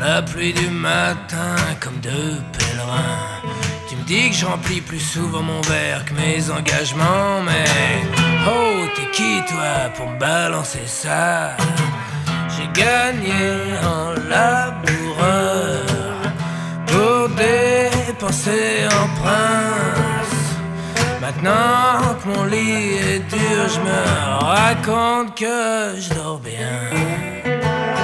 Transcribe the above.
la pluie du matin comme deux pèlerins. Tu me dis que je remplis plus souvent mon verre que mes engagements, mais oh, t'es qui toi pour me balancer ça? J'ai gagné en laboureur pour dépenser en prince. Maintenant que mon lit est dur, je me raconte que je dors bien.